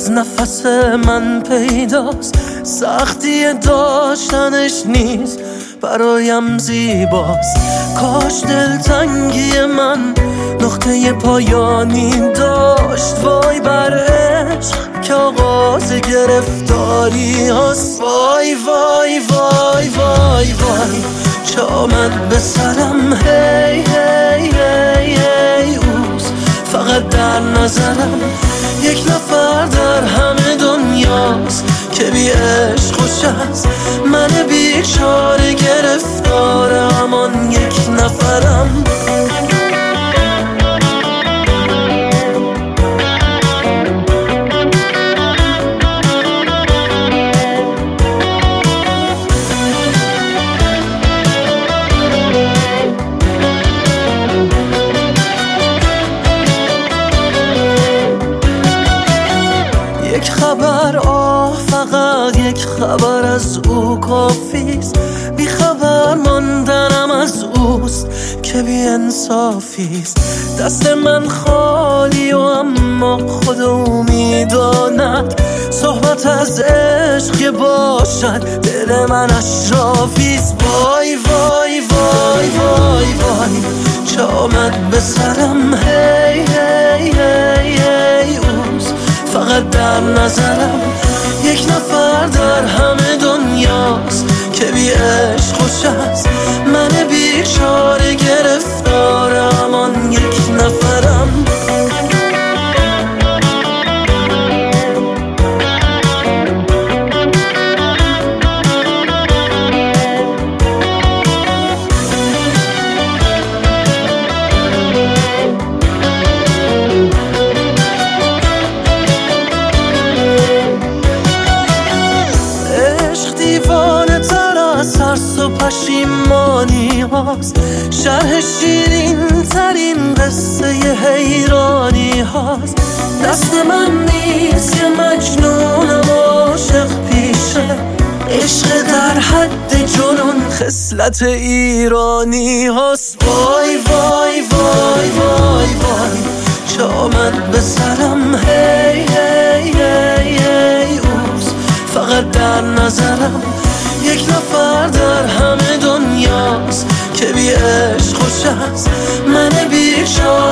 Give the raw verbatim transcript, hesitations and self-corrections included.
از نفس من پیداست، سختی داشتنش نیست برایم زیباست. کاش دلتنگی من نقطه پایانی داشت، وای بر عشق که آغاز گرفتاری هست. وای وای وای وای وای چه آمد به سرم، هی هی هی هی اوز فقط در نظرم. یک نفر در همه دنیاست که بی عشق خوش است، من بیچاره گرفتار همان یک نفرم. یک خبر، آه فقط یک خبر از او کافیست. بی خبر ماندنم از اوست که بی انصافیست. دست من خالی و اما خود او میداند، صحبت از عشق باشد دل من اشرافیست. وای وای وای وای وای چه آمد به سرم، هی هی هی هی اوز فقط در نظرم. یک نفر در همه دنیاست که بی عشق خوش است، من بیچاره گرفتار همان یک نفرم. ترس و پشیمانی هاست، شرح شیرین ترین قصه حیرانی هاست. دست من نیست که مجنونم عاشق پیشه، عشق در حد جنون خصلت ایرانی هاست. وای وای وای وای وای چه آمد به سرم، هی هی هی هی اوز فقط در نظرم. یک نفر در همه دنیاست که بی عشق خوش است، من بیچاره